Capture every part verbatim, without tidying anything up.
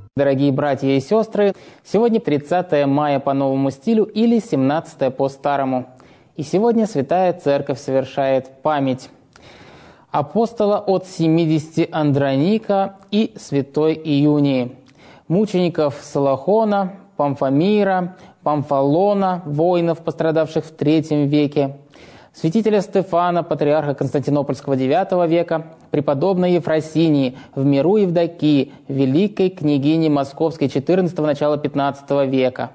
Дорогие братья и сестры, сегодня тридцатое мая по новому стилю или семнадцатое по старому. И сегодня Святая Церковь совершает память апостола от семидесяти Андроника и святой Иунии, мучеников Солохона, Памфомира, Памфалона, воинов, пострадавших в третьем веке, святителя Стефана, патриарха Константинопольского девятого века, преподобной Ефросинии, в миру Евдокии, великой княгини Московской четырнадцатого начала пятнадцатого века.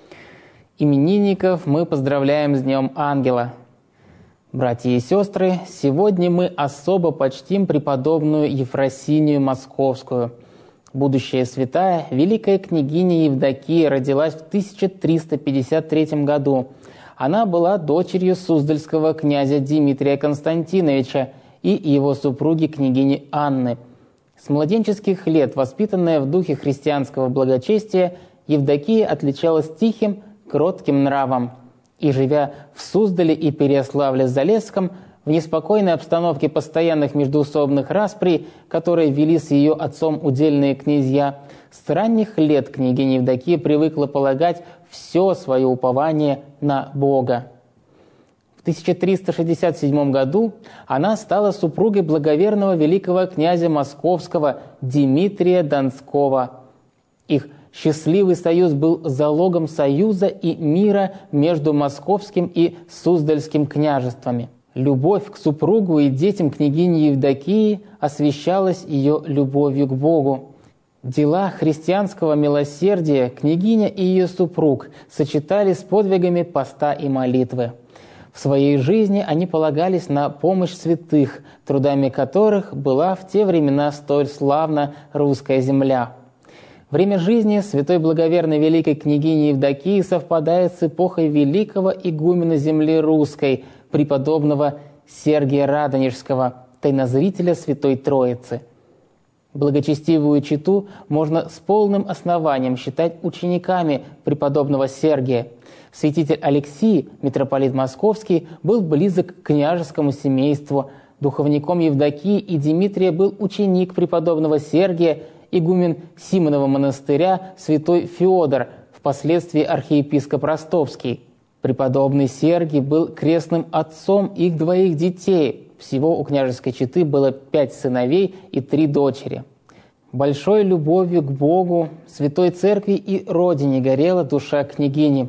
Именинников мы поздравляем с Днем Ангела. Братья и сестры, сегодня мы особо почтим преподобную Ефросинию Московскую. Будущая святая, великая княгиня Евдокия, родилась в тысяча триста пятьдесят третьем году. Она была дочерью суздальского князя Дмитрия Константиновича и его супруги княгини Анны. С младенческих лет, воспитанная в духе христианского благочестия, Евдокия отличалась тихим, кротким нравом. И, живя в Суздале и Переяславле-Залесском, в неспокойной обстановке постоянных междоусобных расприй, которые вели с ее отцом удельные князья, с ранних лет княгиня Евдокия привыкла полагать все свое упование на Бога. В тысяча триста шестьдесят седьмом году она стала супругой благоверного великого князя Московского Дмитрия Донского. Их счастливый союз был залогом союза и мира между Московским и Суздальским княжествами. Любовь к супругу и детям княгини Евдокии освящалась ее любовью к Богу. Дела христианского милосердия княгиня и ее супруг сочетали с подвигами поста и молитвы. В своей жизни они полагались на помощь святых, трудами которых была в те времена столь славна русская земля. Время жизни святой благоверной великой княгини Евдокии совпадает с эпохой великого игумена земли русской, преподобного Сергия Радонежского, тайнозрителя Святой Троицы. Благочестивую чету можно с полным основанием считать учениками преподобного Сергия. Святитель Алексий, митрополит Московский, был близок к княжескому семейству. Духовником Евдокии и Дмитрия был ученик преподобного Сергия, игумен Симонова монастыря святой Феодор, впоследствии архиепископ Ростовский. Преподобный Сергий был крестным отцом их двоих детей. Всего у княжеской четы было пять сыновей и три дочери. Большой любовью к Богу, Святой Церкви и Родине горела душа княгини.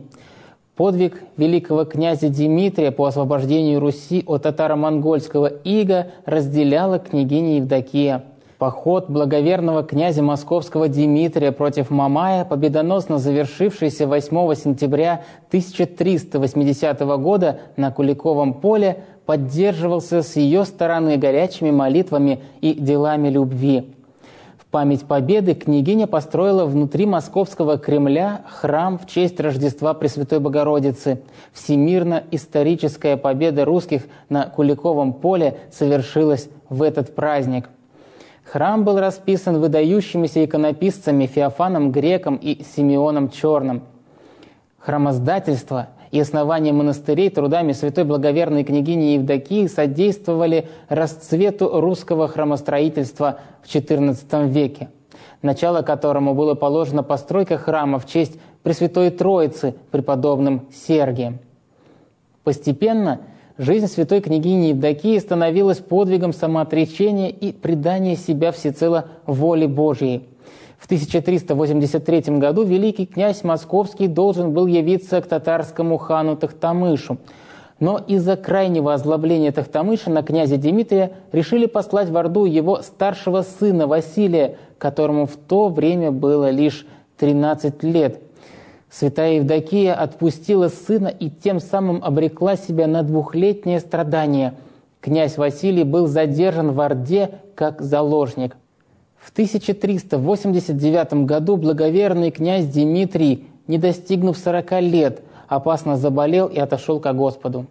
Подвиг великого князя Дмитрия по освобождению Руси от татаро-монгольского ига разделяла княгиня Евдокия. Поход благоверного князя Московского Дмитрия против Мамая, победоносно завершившийся восьмого сентября тысяча триста восьмидесятого года на Куликовом поле, поддерживался с ее стороны горячими молитвами и делами любви. В память победы княгиня построила внутри Московского Кремля храм в честь Рождества Пресвятой Богородицы. Всемирно-историческая победа русских на Куликовом поле совершилась в этот праздник. Храм был расписан выдающимися иконописцами Феофаном Греком и Симеоном Черным. Храмоздательство и основание монастырей трудами святой благоверной княгини Евдокии содействовали расцвету русского храмостроительства в четырнадцатом веке, начало которому было положено постройка храма в честь Пресвятой Троицы преподобным Сергием. Постепенно жизнь святой княгини Евдокии становилась подвигом самоотречения и предания себя всецело воле Божьей. В тысяча триста восемьдесят третьем году великий князь Московский должен был явиться к татарскому хану Тохтамышу. Но из-за крайнего озлобления Тохтамыша на князя Дмитрия решили послать в Орду его старшего сына Василия, которому в то время было лишь тринадцать лет. Святая Евдокия отпустила сына и тем самым обрекла себя на двухлетнее страдание. Князь Василий был задержан в Орде как заложник. В тысяча триста восемьдесят девятом году благоверный князь Дмитрий, не достигнув сорока лет, опасно заболел и отошел ко Господу.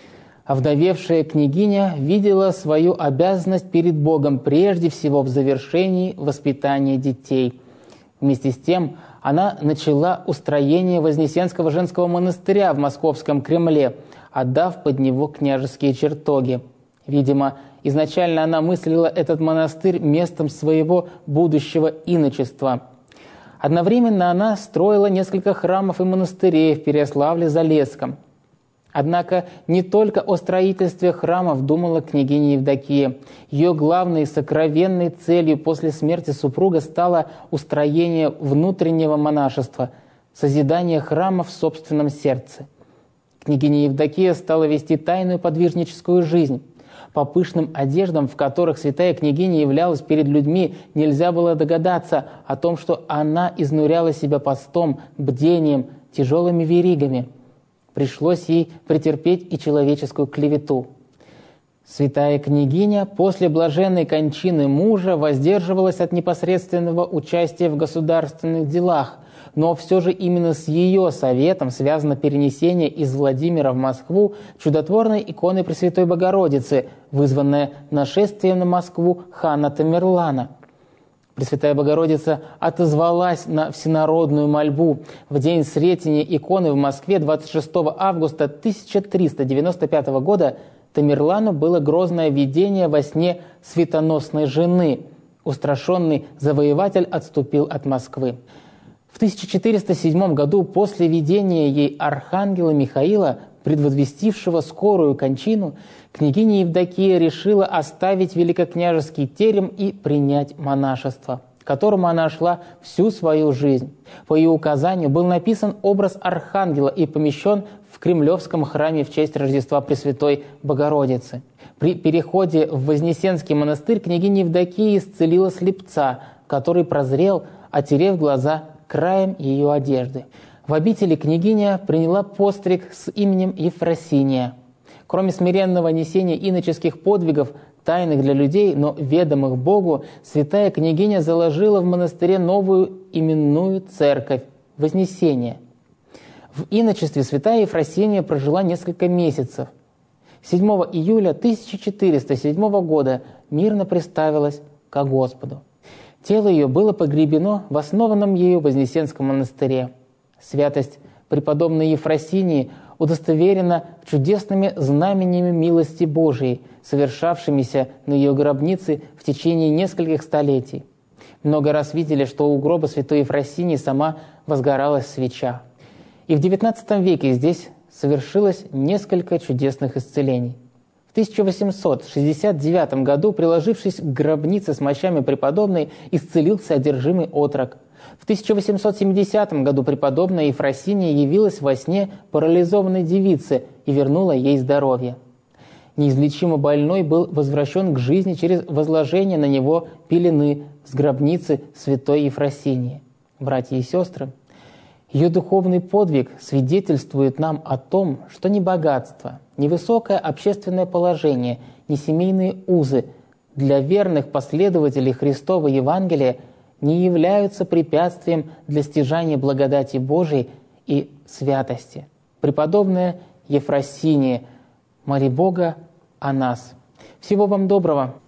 Овдовевшая княгиня видела свою обязанность перед Богом прежде всего в завершении воспитания детей. Вместе с тем она начала устроение Вознесенского женского монастыря в Московском Кремле, отдав под него княжеские чертоги. Видимо, изначально она мыслила этот монастырь местом своего будущего иночества. Одновременно она строила несколько храмов и монастырей в Переяславле-Залесском. Однако не только о строительстве храмов думала княгиня Евдокия. Ее главной сокровенной целью после смерти супруга стало устроение внутреннего монашества, созидание храма в собственном сердце. Княгиня Евдокия стала вести тайную подвижническую жизнь. По пышным одеждам, в которых святая княгиня являлась перед людьми, нельзя было догадаться о том, что она изнуряла себя постом, бдением, тяжелыми веригами. Пришлось ей претерпеть и человеческую клевету. Святая княгиня после блаженной кончины мужа воздерживалась от непосредственного участия в государственных делах, но все же именно с ее советом связано перенесение из Владимира в Москву чудотворной иконы Пресвятой Богородицы, вызванное нашествием на Москву хана Тамерлана. Пресвятая Богородица отозвалась на всенародную мольбу. В день Сретения иконы в Москве двадцать шестого августа тысяча триста девяносто пятого года Тамерлану было грозное видение во сне светоносной жены. Устрашенный завоеватель отступил от Москвы. В тысяча четыреста седьмом году после видения ей архангела Михаила, предвозвестившего скорую кончину, княгиня Евдокия решила оставить великокняжеский терем и принять монашество, к которому она шла всю свою жизнь. По ее указанию был написан образ архангела и помещен в Кремлевском храме в честь Рождества Пресвятой Богородицы. При переходе в Вознесенский монастырь княгиня Евдокия исцелила слепца, который прозрел, отерев глаза краем ее одежды. В обители княгиня приняла постриг с именем Ефросиния. Кроме смиренного несения иноческих подвигов, тайных для людей, но ведомых Богу, святая княгиня заложила в монастыре новую именную церковь – Вознесение. В иночестве святая Ефросиния прожила несколько месяцев. седьмого июля тысяча четыреста седьмого года мирно приставилась ко Господу. Тело ее было погребено в основанном ею Вознесенском монастыре. Святость преподобной Ефросинии удостоверена чудесными знамениями милости Божией, совершавшимися на ее гробнице в течение нескольких столетий. Много раз видели, что у гроба святой Ефросинии сама возгоралась свеча. И в девятнадцатом веке здесь совершилось несколько чудесных исцелений. В тысяча восемьсот шестьдесят девятом году, приложившись к гробнице с мощами преподобной, исцелился одержимый отрок. В тысяча восемьсот семидесятом году преподобная Ефросиния явилась во сне парализованной девице и вернула ей здоровье. Неизлечимо больной был возвращен к жизни через возложение на него пелены с гробницы святой Ефросинии. Братья и сестры, ее духовный подвиг свидетельствует нам о том, что ни богатство, ни высокое общественное положение, ни семейные узы для верных последователей Христова Евангелия не являются препятствием для стяжания благодати Божией и святости. Преподобная Ефросиния, моли Бога о нас. Всего вам доброго!